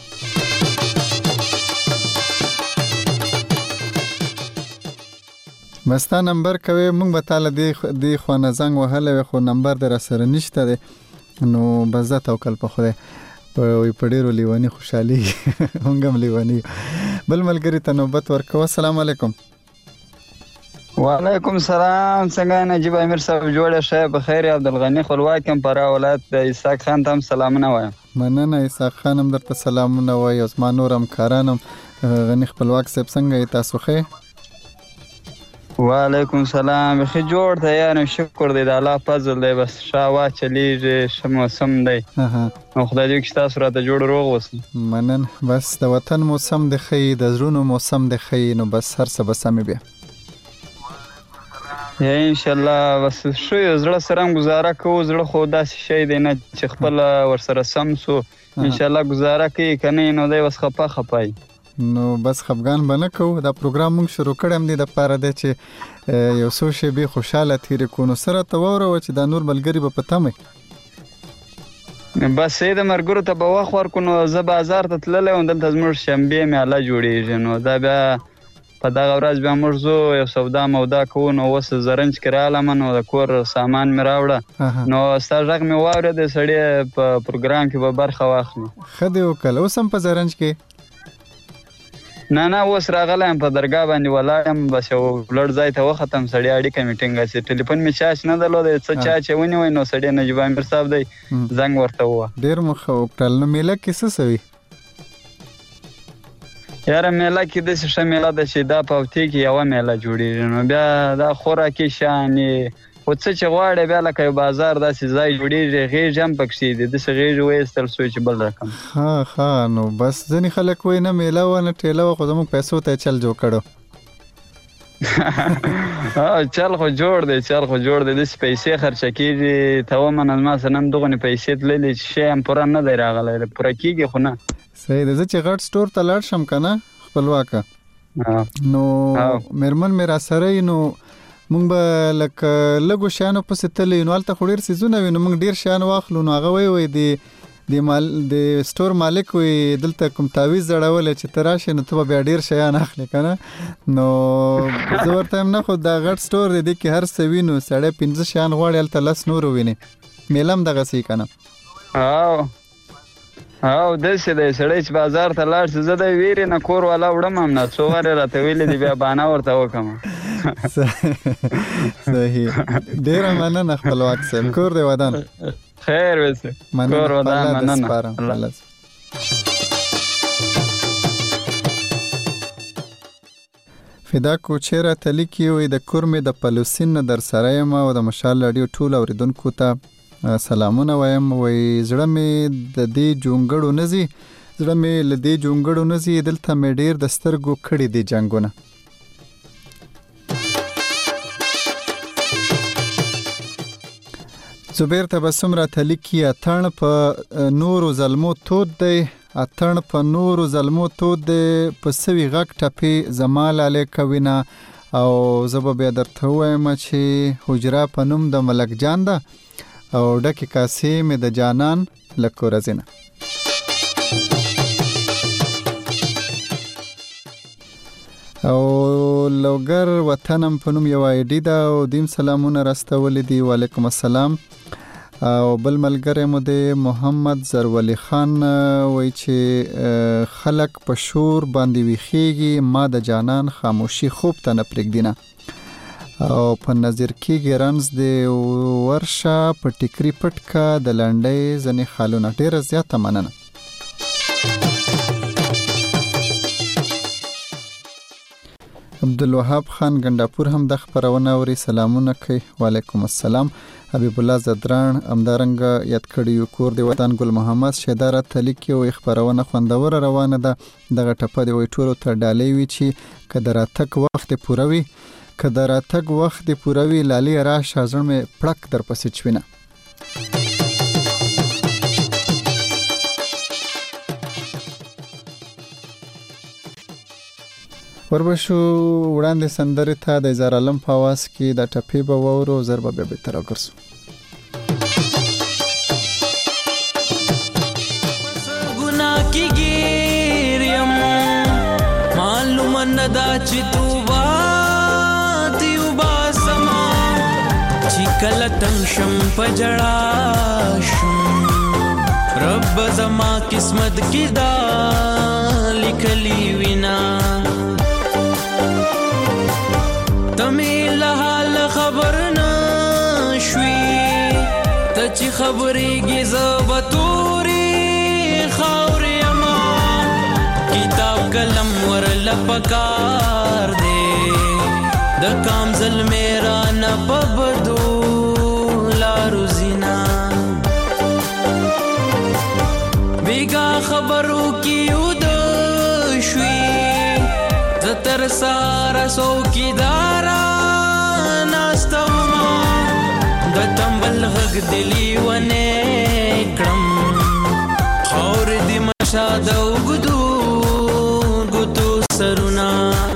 بس تا نمبر کوې موږ به تا له دې خوا نه زنګ وهلی وی خو نمبر دې راسره نشته دی نو بس زه توکل په خدای په ډېرو لیوني خوشحالېږي موږ هم لیوني بل ملګري ته نوبت ورکوه السلام علیکم وعلیکم السلام څنګه نجیب امیر صاحب جوړه شه په خیر عبدالغنی خپلواک یم فراه ولایت د اسحاق خان ته هم سلامونه وایم مننه اسحاق خان هم درته سلامونه وایي او زما نور همکاران هم غني خپلواک صاحب څنګه یې تاسو ښه وعلیکم السلام ښه جوړ دی یعنې شکر دی د الله فضل دی بس ښه هوا چلیږي ښه موسم دی نو خدای دې وکړي چې تاسو راته جوړ روغ اوسئ مننه بس د وطن موسم دی ښه د زړونو موسم دی ښه نو بس هر څه به سمې بیا انشاءالله بس ښه یو زړه سره هم ګزاره کوو زړه خو داسې شی دی نه چې خپله ورسره سم سو انشاءالله ګزاره کوي که نه نو دی بس خپه خپه نو بس خفګان به نه کوو دا پروګرام موږ شروع کړی هم دی دپاره دی چې یو څو شیبې خوشحاله تېرې کړو نو څه راته واوروه چې دا نور ملګري به په تمه بس یې د ملګرو ته به وخت ورکړو نو زه بازار ته تللی وم دلته زموږ شنبې میله جوړېږي نو دا بیا په دغه ورځ بیا موږ ځو یو سودا مودا کوو نو اوس زرنج کې رالم نو د کور سامان مې راوړه نو ستا غږ مې واورېد سړی په پروګرام کې به برخه واخلي ښه دی وکړه اوس هم په زرنج کې نه نه اوس راغلی یم په درګاه باندې ولاړ یم بس یو لوړ ځای ته وختم سړی اړیکه مې ټینګه سي ټلیفون مې چارج نه درلودی څه چا چې ونیوی نو سړی نجیب امیر صاحب دی زنګ ورته ووه ډېر مو ښه وکړل نو میله کې څه سوي یاره میله کې داسې ښه میله ده چې دا په هفتې کې یوه میله جوړېږي نو بیا دا خوراکي شیانې خو څه چې غواړې بیا لکه یو بازار داسې ځای جوړېږي غېږ هم پکښې دي داسې غېږ وایستل سوی چې بل رقم ښه ښه نو بس ځینې خلک وایي نه میله وه نه ټېله وه خو زموږ پیسو ته یې چل جوړ کړو چل خو جوړ دی چل خو جوړ دی داسې پیسې خرچه کېږي ته ومنه زما سره نن دغونې پیسې تللې چې شی هم پوره نه دی راغلی پوره کېږي خو نه صحیح دی زه چې غټ سټور ته لاړ شم که نه خپلواکه نو مېرمن مې را سره یي نو مونږ به لکه لږو شیانو پسې تللی نو هلته خو ډېر څیزونه وي نو مونږ ډېر شیان واخلو نو هغه وایي وایي د د مال د سټور مالک وي دلته کوم تعویز زړولی چې ته راشې نو ته به بیا ډېر شیان اخلې که نه نو زه ورته یم نه خو دا غټ سټور دی دې کې هر څه وي نو سړی پنځه شیان غواړي هلته لس نور وویني میله هم دغسې که نه او او داسې دی سړی چې بازار ته لاړ شي زه د ویرې نه کور والا وړم هم نه څو وارې راته ویلي دي بیا بهانه ورته وکړم صحیح ډېره مننه خپلواک صاحب کور دی ودان خیر وسه کور ودان مننه فدا کو چیرې تلی کې وي د کورمې د پلوسین در سره یم او د مشال رادیو ټول اوریدونکو ته سلامونه وایم وای زړه مې د دې جونګړو نزي زړه مې له دې جونګړو نزي دلته مې ډیر د سترګو کړي دي جنگونه زبیر تبسم را تلیکی اتن په نورو ظلمو تود دی اتن په نورو ظلمو تود دی په سوي غک ټپی زمال علی کوینا او زب بیا درته وایم چې حجره په نوم د ملک جان ده او ډکه کاسې مې د جانان لکو رزینه او لوګر وطنم په نوم یو آیډي دا او دیم سلامونه راستولې دي وعلیکم السلام او بل ملګری مو د محمد زرولی خان وای چې خلق په شور باندې ویخیږي ما د جانان خاموشي خوب ته نه پرېږدینه او په نظر کېږي رنز د ورشه په ټیکري پټکا د لنډۍ ځنې خالونه ډېره زیاته مننه عبدالوهاب خان ګنداپور هم د خبرونه اوري سلامونه کوي وعلیکم السلام حبیب الله زدران امدارنګ یاد کړی کور دی وطن ګل محمد شیدار تلیکی او خبرونه خوندور روانه ده دغه ټپه دی وی ټولو ته ډالې وی چې کدر تک وخت پوروي کدر تک وخت پوروي لالی را شازن می پړک در پسې چوینه وربشو وړاندې سندرې ته د اظهار علم په आवाज کې د ټپې به وورو زر به به تر وګرځو ګناه کې ګیریم معلوم نه دا چې توبه دیو با سما چې کله تم شم پجړا شم رب زما قسمت کې دا لیکلی وینا تمی لحال خبر نشوی تا چی خبری گی زبطوری خاوری اما کتاب کلم ورل پکار دے دا کام ظل میرا نپبدو لارو زینا بیگا خبرو کیو دشوی زتر سارا سو کی دارا ناستوما گتم بلغگ دلی ونه کرم خور دی مشاد او گدو گتو سرونا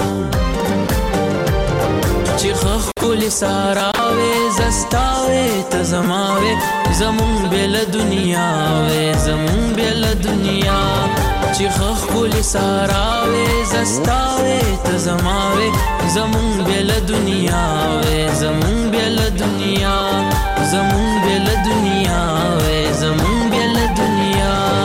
چی خخ کلی ساراوے زستاوے تزماوے زمون بیل دنیاوے زمون بیل دنیا چی خخ کلی ساراوے زستاوے تزماوے زمون بیل دنیاوے زمون بیل دنیا زمون بیل دنیاوے زمون بیل دنیا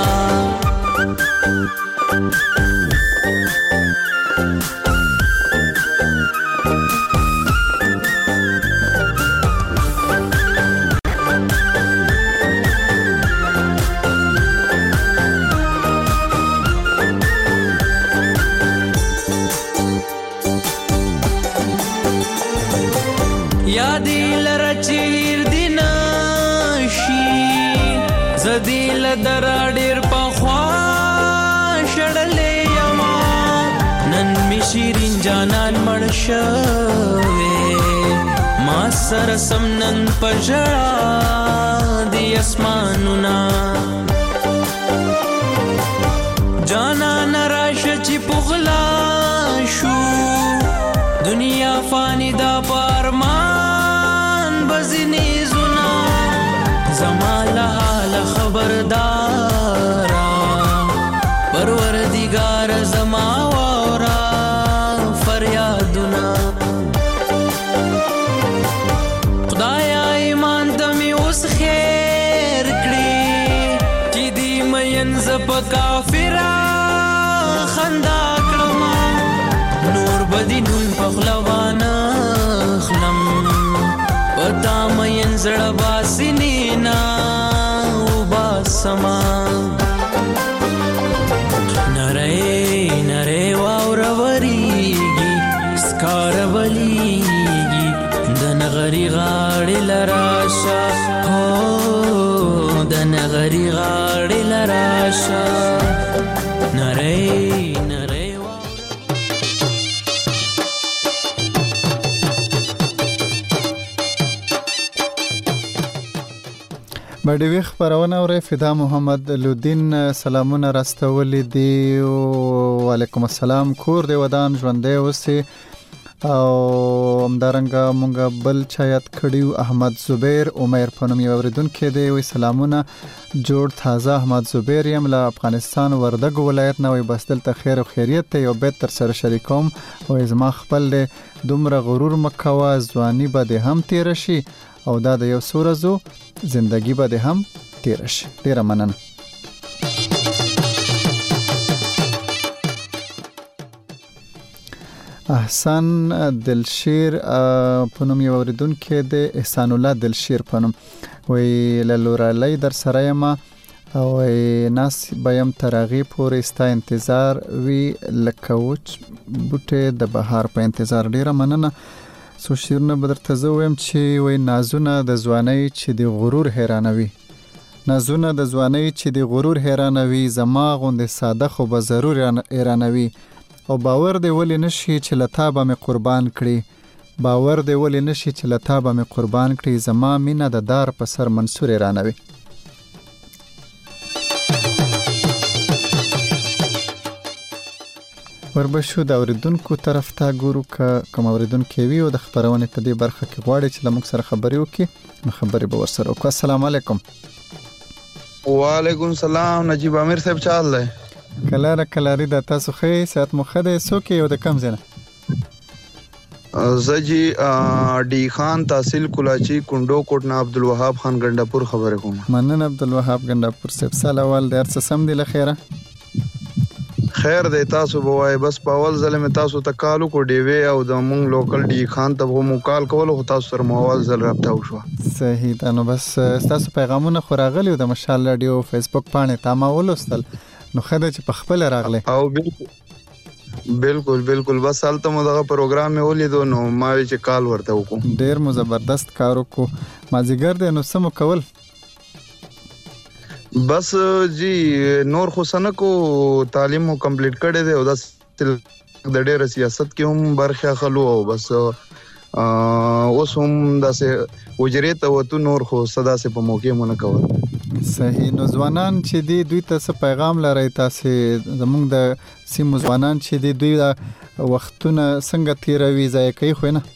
زدیل درا ډیر پخوا شړلې یما نن می شیرین جانان مړ شوې ما سره سم نن پژړا دی اسمانونه جانان راشه چې پغلا شو دنیا فانی دا پارما ینز په کافرا خندا کړم نور بدی نوم په خلوانا خلم پتا مې ینزړه باسنینا او باسما نره نره واوروريږي سکاروليږي د نغري غاړې لراشه هو د نغري غاړې لراشه نره نره بډې وی خبرونه اورې فدا محمد لودین سلامونه راستولې دی وعلیکم السلام کور دی ودان ژوندې اوسې او همدارنګه مونږ بل چایت کړیو احمد زبیر عمر پنوم یو اوریدونکو دی وی سلامونه جوړ تازه احمد زبیر یم له افغانستان وردګ ولایت نه وی بس دلته خیر او خیریت ته یو بیت تر سره شریکوم او زما خپل دومره غرور مکوا ځواني به د هم تیر شي او دا د یو سورزو زندگی به د هم تیر شي ډیره مننه احسان دلشیر پنوم یو اوریدونکو د احسان الله دلشیر پنوم وی لورالۍ در سره یم او ناس بیم ترغی پورې ستا انتظار وی لکوچ بوټه د بهار په انتظار ډیره مننه سو شیرونه بدر ته ویم چې وای نازونه د ځوانۍ چې د غرور حیرانوي نازونه د ځوانۍ چې د غرور حیرانوي زما غوندې ساده خو به ضرور حیرانوي او باور دی ولې نشي چې لتا به مې قربان کړي باور دی ولې نشي چې لتا به مې قربان کړي زما مینه د دار په سر منصور حیرانوي وربشو د اوریدونکو طرف ته ګورو که کوم اوریدونکو وي او د خبرونه په دې برخه کې غواړي چې لموږ سره خبرې وکړي نو خبرې به ورسره وکړو السلام علیکم وعلیکم السلام نجیب امیر صاحب چال دی کلاره کلاری د تاسو خې سات مخده سوکې یو د کم زنه زجی ډی خان تحصیل کولاچی کندو کوټ نه عبدالوهاب خان ګنداپور خبرې کوم مننه عبدالوهاب ګنداپور صاحب سلام در څه سم دی لخيره خیر دی تاسو بوای بس په اول ځل می تاسو ته کالو کو دی وی او د مونږ لوکل ډی خان ته مو کال کول خو تاسو سره مو اول ځل رابطه وشو صحیح دا نو بس تاسو پیغامونه خو راغلی د مشال رادیو فیسبوک باندې تاسو ولوستل نو خدای چې په خپل راغله او بالکل بالکل بالکل بس حالت مو دغه پروګرام می ولیدو نو ما چې کال ورته وکم ډیر مو زبردست کار وکړو ما زیګر د نو سم کول بس جی نور خو سنکو تعلیم مو کمپلیټ کړی دی او د ډېر سیاست کې هم برخه خلو او بس اوس هم داسې وجرې ته وته نور خو صدا سه په موقع مونږ کول صحیح نو ځوانان چې دی دوی ته څه پیغام لري تاسو زموږ د سیمو ځوانان چې دی دوی وختونه څنګه تیروي ځای کوي خو نه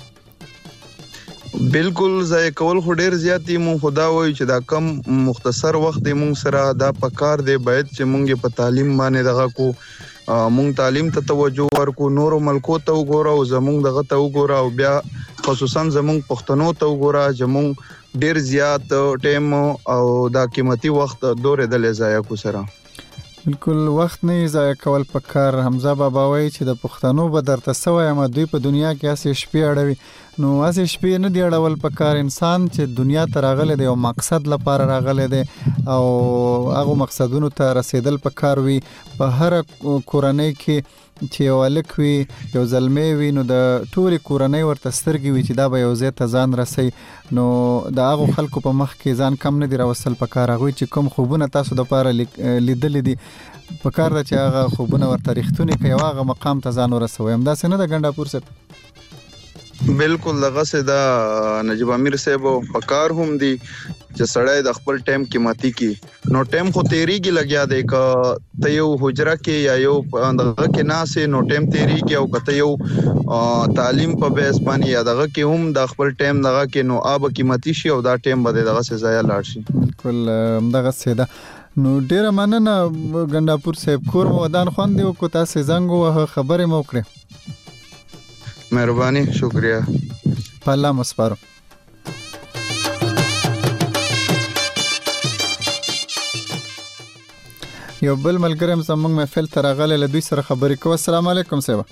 بالکل ځای کول خو ډیر زیاتی مون خدا وای چې دا کم مختصر وخت دی مون سره دا پکار دی باید چې مونږ په تعلیم باندې دغه کو مونږ تعلیم ته توجه ورکو نور ملکو ته وګورو او زمونږ دغه ته وګورو او بیا خصوصا زمونږ پښتنو ته وګورو چې مونږ ډیر زیات ټیم او دا قیمتي وخت دورې د لزایا کو سره بالکل وخت نه ضایع کول پکار حمزه بابا وای چې د پښتنو به درته سوې ما دوی په دنیا کې اسې شپې اړوي نو اسې شپې نه دی اړول پکار انسان چې دنیا ته راغلی دی او مقصد لپاره راغلی دی او هغه مقصدونو ته رسیدل پکار وي په هر کورنۍ کې چې یو الک وي یو زلمی وي نو د ټولي کورنۍ ورته سترګي وي چې دا به یو ځای ته ځان رسي نو د هغه خلکو په مخ کې ځان کم نه دی راوصل پکار هغه چې کوم خوبونه تاسو د پاره لیدل دي پکار دا چې هغه خوبونه ورته رښتونی کوي هغه مقام ته ځان ورسوي هم دا څنګه د ګنداپور سره بالکل دغه سه دا نجیب امیر صاحب پکار هم دي چې سړی د خپل ټیم قیمتي کی نو ټیم خو تیریږي لګیا دی ک ته یو حجره کې یا یو دغه کې ناسه نو ټیم تیریږي او کته یو تعلیم په بیس باندې یا دغه کې هم د خپل ټیم دغه کې نو آب قیمتي شي او دا ټیم بده دغه سه ضایع لاړ شي بالکل دغه سه دا نو ډیره مننه ګنداپور صاحب کور مو ودان خوان دی او کو تاسو زنګ وه خبرې مو کړې مهرباني شکریا الله مسپارو یو بل ملګری هم زموږ محفل ته راغلی، له دوی سره خبرې کوو. السلام علیکم صاحب.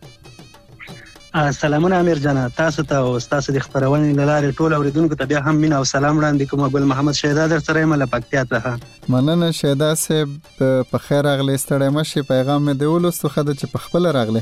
سلامونه امیر جان، تاسو ته او تاسو د خبرونې له لارې ټول اوریدونکو ته بیا هم مینه او سلام وړاندې کوم. ګل محمد شهدا در سره یم له پکتیا څخه. مننه شهدا صاحب، په خیر راغلی. ستړی مشي، پیغام مې دی ولوستو، ښه ده چې په خپله راغلی.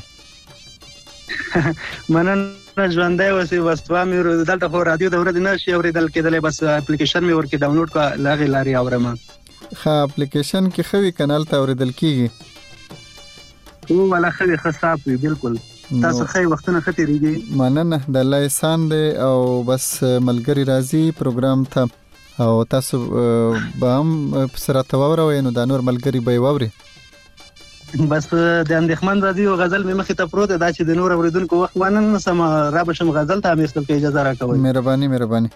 مننه ژوندی اوسئ. بس دوه مې دلته خو رادیو د ورځې نه شي اورېدل کېدلی، بس اپلیکیشن مې ورکې ډاونلوډ کړه، له هغې لارې اورم. ښه اپلیکیشن کې ښه وي که نه هلته اورېدل کېږي؟ هو والا ښه وي، ښه صاف وي. بالکل تاسو ښه وختونه ښه تېرېږي. مننه، د الله احسان دی. او بس ملګري راځي پروګرام ته او تاسو به هم پسې راته واوروئ، نو دا نور ملګري به یې واوري. بس د اندېښمن راځي او غزل مې مخې ته پروت دی، دا چې د نور اورېدونکو وخت ونه نیسم، را به شم غزل ته. امیر صاحب که اجازه راکوئ. مهرباني مهرباني.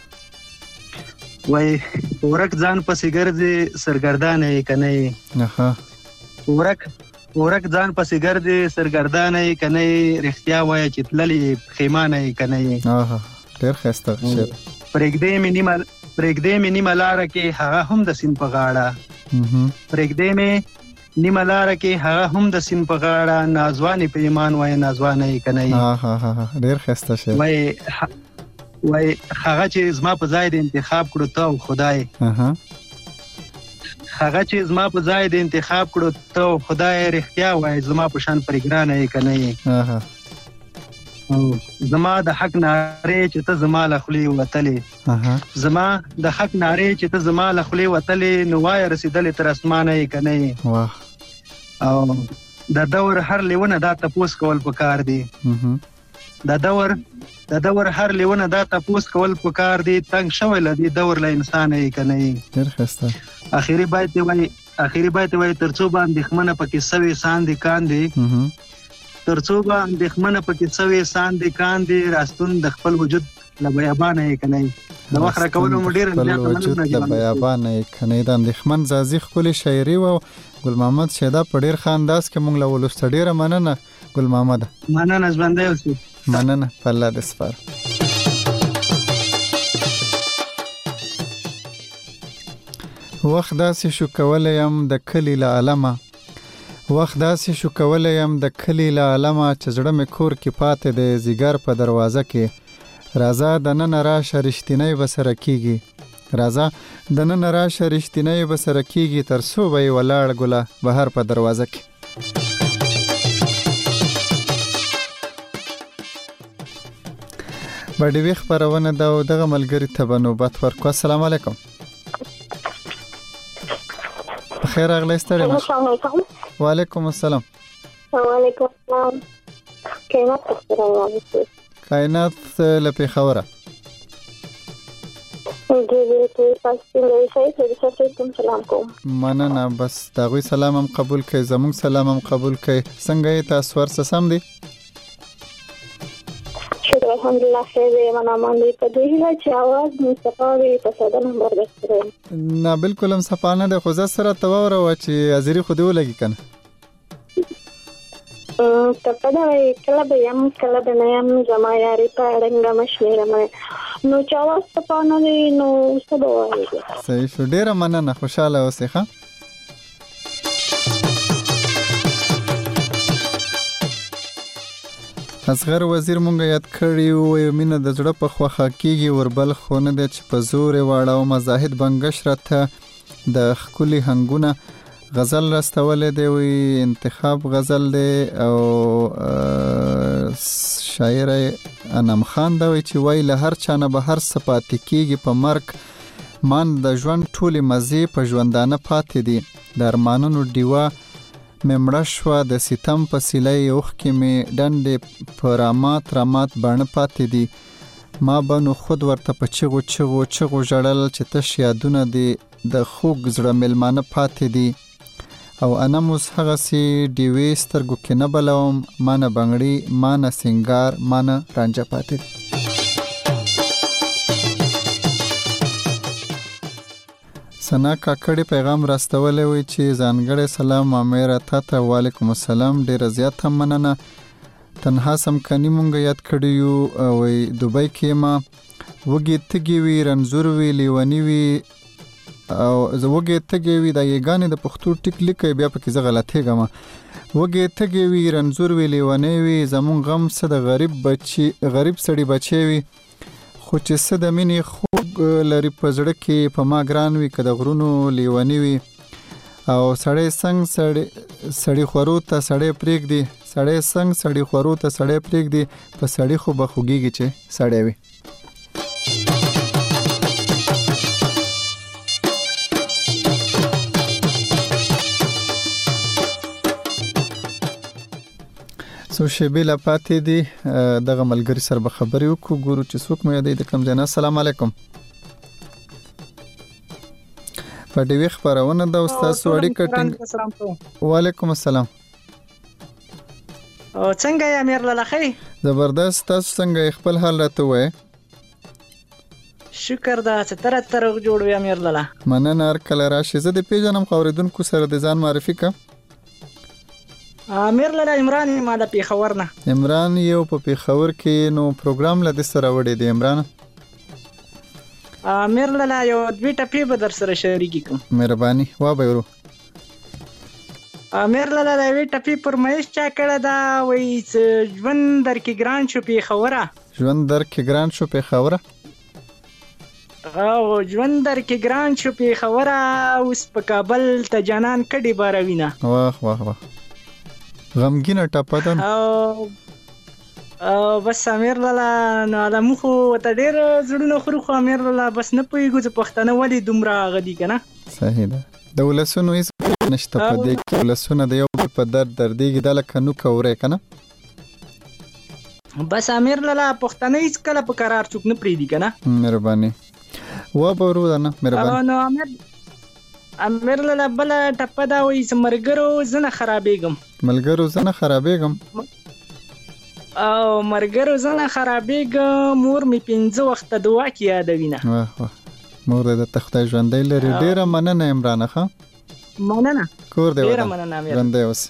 وای ورک ځان پسې ګرځې سرګردانه یې که نه یې. ورک ورک ځان پسې ګرځې سرګردانه یې که نه یې. رښتیا وایه چې تللې پښیمانه یې که نه یې. ډېر ښایسته شعر. پرېږدې مې نیمه پرېږدې مې نیمه لاره کې هغه هم د سیند په غاړه. پرېږدې مې نیمه لاره کې هغه هم د سیند په غاړه. نازوانې په ایمان وایه نازوانه یې که نه یې. ډېر ښایسته شعر. وای وای هغه چې زما په ځای د انتخاب کړو ته او خدای. هغه چې زما په ځای د انتخاب کړو ته او خدای. رښتیا وای زما په شان پرې ګرانه یې که نه یې. زما د حق نارې چې ته زما له خولې وتلې. زما د حق نارې چې ته زما له خولې وتلې. نو وایه رسېدلې تر اسمانه یې که نه یې. او د دور هر لیونه دا تپوس کول پکار دی. د دور د دور هر لیونه دا تپوس کول پکار دی. تنگ شوی له دې دور له انسانه یې که نه یې. ډېر ښایسته. اخري بیت یې وایي اخري بیت یې وایي تر څو به اندېښمنه پکې سوې ساندې کاندې. تر څو به اندېښمنه پکې سوې ساندې کاندې. راستون د خپل وجود له بیابانه یې که نه یې. د وخت راکولو مو ډېره زیاته مننه. د بیابانه یې که نه یې. د اندېښمن ځاځي ښکلې شاعري وه. ګل محمد شهدا په ډېر ښه انداز کې مونږ له ولوسته. ډېره مننه ګل محمد. مننه ژوندی اوسئ. مننه، په الله دې سپاره. وخت داسې شو کولی یم د کلي له عالمه. وخت داسې شو کولی یم د کلي له عالمه. چې زړه مې کور کې پاتې دی زیګر په دروازه کې. راځه د ننه راشه رښتینی به سره کېږي. راځه د ننه راشه رښتینی به سره کېږي. تر څو به یې ولاړ ګله بهر په دروازه کې. بډیوي خبرونه دا او دغه ملګری ته به نوبت ورکو. السلام علیکم. بخیر راغلی. ستړی مشې. وعلیکم السلام. وعلیکم السلام. کائنات کائنات له پېښوره. مننه. بس د هغوی سلام هم قبول کړئ، زموږ سلام هم قبول کړئ. څنګه یې تاسو ورسه سم دی؟ شکر الحمدلله خیر دی. من امان دی. په دې هیله چې اواز مې صفا وي په ساده نمبر درسره. نه بالکل هم صفا نه دی، خو زه سره ته واوروه چې حاضري خو دې ولګي که نه. ته پده وایي کله به یم کله به نه یم. زما یاري په ړنګه مه شمېره. نو چې اواز صفا نه دی نو څه به وایي. صحیح شو. ډېره مننه. خوشحاله اوسئ. ښه اصغر وزیر مونږ یاد کړی و. مینه د زړه په خوښه کېږي وربل خو نه دی چې په زور یې واړومه. زاهد بنګش راته د ښکلي هنګونه غزل راستولی دی. وی انتخاب غزل دی او شاعر انم خان دا وی چې وای له هر چا نه به هر څه پاتې کېږي. په مرګ مان د ژوند ټولې مزې په ژوندانه پاتې دي. د ارمانونو ډیوه مې مړه شوه د ستم په سیلۍ اوښکې مې ډنډې په رامات رامات باڼه پاتې دي. ما به نو خود ورته په چغو چغو چغو ژړل چې تش یادونه دي د خوږ زړه مېلمانه پاتې دي. او انا اوس هغسې ډیوې سترګو کې نه بلوم. ما نه بنګړي ما نه سینګار ما نه رانجه پاتې دي. سنا کاکړي پیغام راستولی وی چې ځانګړی سلام امیره تا ته. وعلیکم السلام. ډېره زیاته مننه. تنها سمکني مونږ یاد کړي یو. وی دوبۍ کې ما وږي تږي وي رنځور وي لیوني وي او وګه تګي وي د یګانې د پښتو ټیک لیکي بیا پکې زه غلطه غم وګه تګي وي رنزور وی لیونه وي زمون غم څه د غریب بچي غریب سړي بچي وي خو چې څه د مینې خوږ لري په زړه کې په ما ګران وي که د غرونو لیونی وي او سړی څنګه سړی سړی خورو ته سړی پرېږدي سړی څنګه سړی خورو ته سړی پرېږدي په سړی خو به خوږیږي چې سړی وي سو شیبه لا پاتې دي دغه ملګری سره به خبرې وکړو ګورو چې څوک مې یادې د کم ځای نه. السلام علیکم. په دې وخت خبرونه د استاد سوړی کټینګ. وعلیکم السلام. او څنګه یې امیر للخی؟ زبردست. تاسو څنګه خپل حال راته وای؟ شکر دا چې تر تر جوړ وې امیر لله. مننه هر کله راشي. زه د پیژنم خوریدونکو سره د ځان معرفي کا. امیر لاله عمران ما د پیښور نه. عمران یو په پیښور کې نو پروګرام لدی سره وړي دی عمران. امیر لاله یو دوی ټپی به در سره شریک کوم. مهرباني وا به ورو. امیر لاله د وی ټپی پر مېش چا کړه دا وای ژوند در کې ګران شو پیښوره. ژوند در کې ګران شو پیښوره. او ژوند در کې ګران شو پیښوره اوس په کابل ته جانان کډي باروینه. واه واه واه. غمگین ټاپدان او او بس امیر لاله نو علمو خو ته ډیر زړونه خورو خو امیر لاله بس نه پويګو چې پښتنه ولې دومره غدي کنه. صحیح ده. د ولسونو هیڅ نشته په دې کې ولسونه د یو په درد دردېږي د لکه نو کوره کنه. بس امیر لاله پښتنه هیڅ کله په قرار چوک نه پریدي کنه. مهرباني و برو ده نه مهرباني. نو امیر امیر لاله بل ټپه دا وای سمرګرو زنه خرابېګم. ملګرو زنه خرابېګم. او مرګرو زنه خرابېګم مور می پنځه وخت دعا کې یادوینه. واه واه مور د تختای ژوندې لري. ډیره مننه عمران ښه. مننه. کور دی ډیره مننه امیر. ژوندې اوس.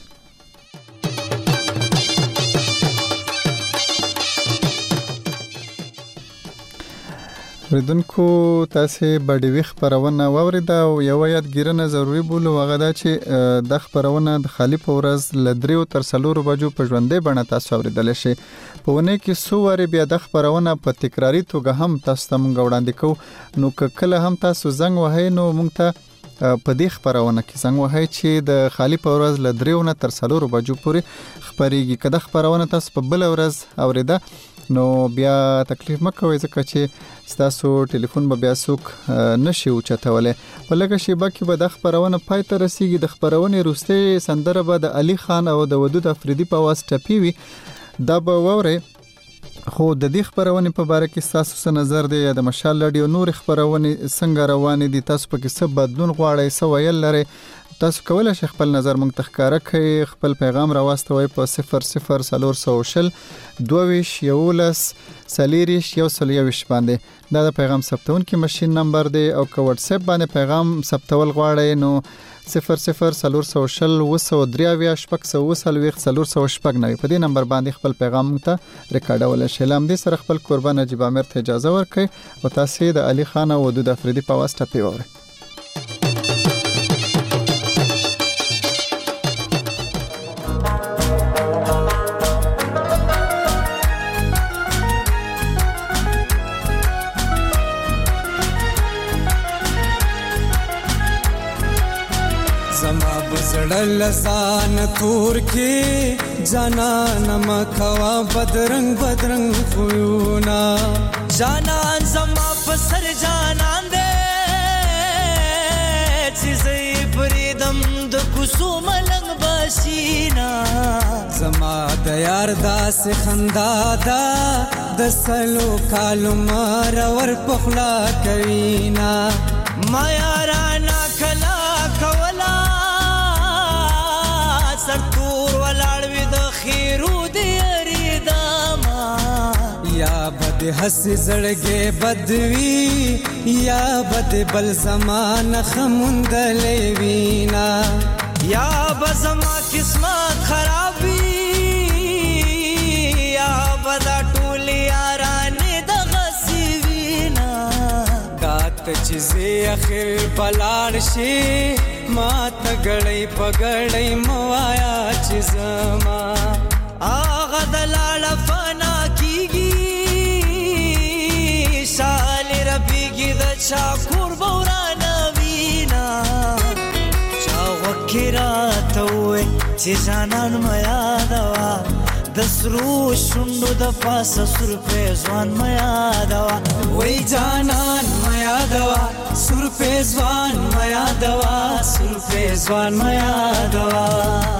ردونکو تاسو باندې وی خبرونه واوریدا او یو یادګیرنه ضروری بوله وغه دا چې د خبرونه د خالی په ورځ لدریو تر سلور بجو په ژوندې بڼه تاسو اوریدل شي. په ونه کې سو وری بیا د خبرونه په تکراری توګه هم تاسو ته مونږ وړاندې کوو. نو کله هم تاسو زنګ وهئ نو مونږ ته په دې خبرونه کې څنګه وهي چې د خالی په ورځ لدریو نه تر سلور بجو پورې خبريږي. کله خبرونه تاسو په بل ورځ اوریدا نو بیا تکلیف مکوئ ځکه چې تاسو ټلیفون به بیا څوک نشي اوچتولای. په لږه شیبه کې به د خبرونه پای ته رسیږي. د خبرونه وروستۍ سندره به د علي خان او د ودود افریدي په واس ټپی وي. دا به ووري خو د دې خبرونه په اړه کې تاسو څه نظر دی؟ د مشال رادیو نور خبرونه څنګه روانې دي؟ تاسو په کې څه بدلون غواړئ؟ څه ویل لري؟ تاسو کولای شئ خپل نظر مونږ ته ښکارا کړئ. خپل پیغام راوستوئ په صفر صفر صفر صفر دویش یولس سلیریش یو سلیوش باندې. دا د پیغام ثبتون کې ماشين نمبر دی او که واتس اپ باندې پیغام ثبتول غواړئ نو صفر صفر صفر صفر وسو دریاویا شپږ سو وسلويخ صفر صفر شپږ نوي په دې نمبر باندې خپل پیغام ته ریکارډول شي. لام دې سره خپل قربان نجیب امیر ته اجازه ورکړئ او تاسو د علي خان او ودود افریدي په واسطه پیوره. لسان تور کې جانان مخوا بدرنګ بدرنګ خویونا جانان زما پسر جانان دې چې زې پریدم د کوسو ملنګ باشینا زما د یار داس خندا دا د سلو کالو مار ور پخلا کوینا ما یارانا کلا کولا سرتور ولاړوي د خیرو دی ریداما یا بد حس زړګې بدوي یا بد بل زمان خمندلې وینا یا بزما قسمت خرابي یا بد ټول یاران د غسیوینا کات چې اخر بلار شي ما تګړې پګړې موایا چې زما اغه دلال فنا کیږي سال ربيږي د چا کور بورانه وینا چا وکرا ته وې چې ځانان میا دوا د سرو شوندو د پاسه سر په ځوان میا دوا وای جانان میا دوا سر په ځوان میا دوا سر په ځوان میا دوا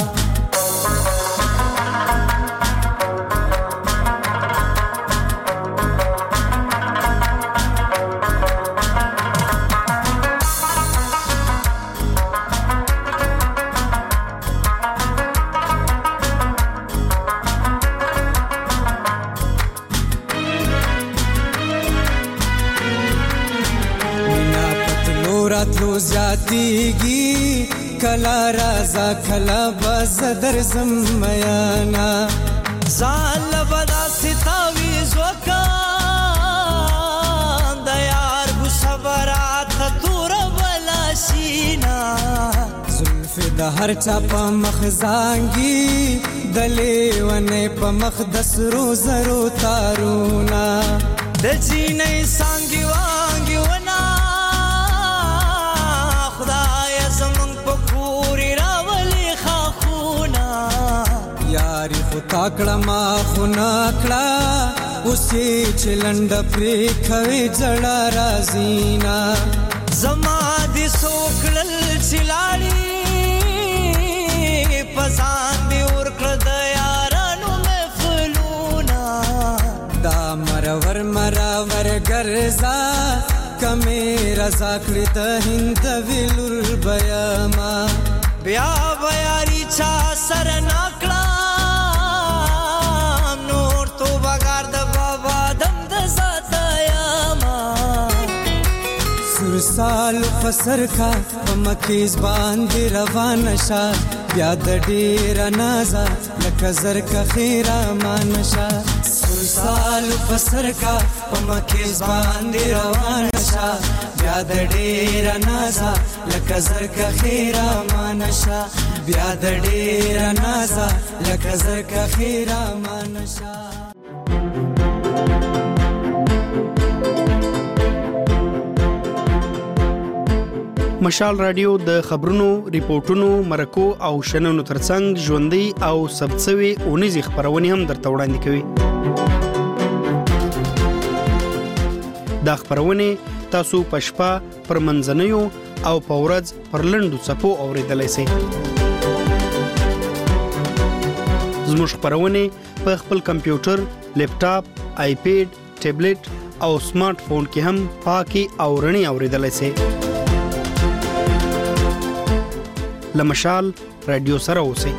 راتلو زیاتیگی کلا رازا کلا بزدر زمیانا زال بدا ستاویز وکان دیار بو صبرات خطور بلا شینا زلف دا هر چا پا مخزانگی دلیونے پا مخدس رو زرو تارونا دجی نئی سانگی وانگی ونا یاری خو تاکړه ما خو ناکړه اوسې چې لنډه پرې کوي جړه رازینا زما دې سوکړل چې لاړې پسان دې ورکړه د یارانو محفلونه دا مرور مرور ګرځا کمې رضا کړې د هند ویلور بیاما بیا بیاری چا سر ناکړه سال فسر کا مکیز باندې روان شا بیا د ډیر نازا لکه زر کا خیره مانشا سال فسر کا مکیز باندې روان شا بیا د ډیر نازا لکه زر کا خیره مانشا بیا د ډیر نازا لکه زر کا خیره مانشا مشال رادیو د خبرونو، ریپورتونو، مرکو او شننو ترڅنګ ژوندۍ او ثبتسوي اونیزې خبرونه هم درته وړاندې کوي. دا خبرونه تاسو په شپه پر منځنیو او په ورځ پر لنډو څپو اوریدلای شئ. زموږ خبرونه په خپل کمپیوټر، لیپټاپ، آیپیډ، ټابلیټ او سمارټ فون کې هم پاکي او رڼي اوریدلای شئ. لمشال رادیو سره اوسئ.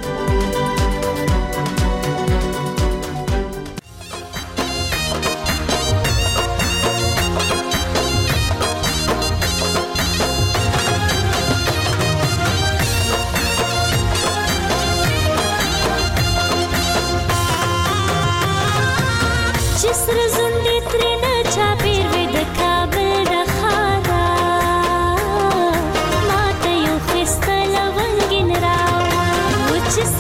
Just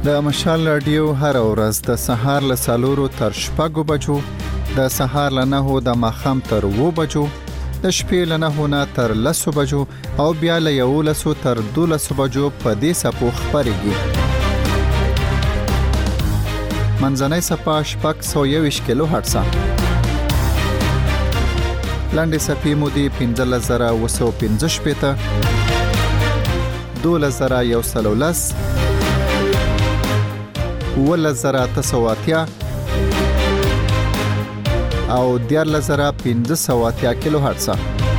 د مشال رادیو هر ورځ د سهار له څلورو تر شپږو بجو، د سهار له نهو د ماښام تر اووه بجو، د شپې له نهو نه تر لسو بجو او بیا له یولسو تر دولسو بجو په دې څپو خپرېږي. منځنۍ څپه شپږ سوه یوویشت کیلو هرټزه. لنډې څپې مو دي پنځلس زره اوه سوه پنځه شپېته، دولس زره یو سل او لس، اوولس زره اته سوه اتیا او دیارلس زره پنځه سوه اتیا کیلو هرټزه.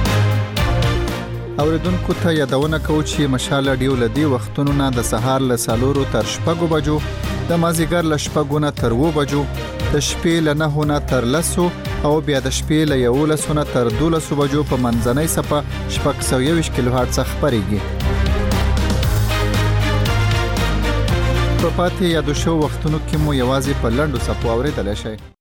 اوریدونکو ته یادونه کوو چې مشال رادیو له دې وختونو نه د سهار له څلورو تر شپږو بجو، د مازدیګر له شپږو نه تر اووه بجو، د شپې له نهو نه تر لسو او بیا د شپې له یولسو نه تر دولسو بجو په منځنۍ څپه شپږ سوه یوویشت کیلو هرټزه خپرېږي. په پاتې یادو شو وختونو کې مو یوازې په لنډو څپو اورېدلی شئ.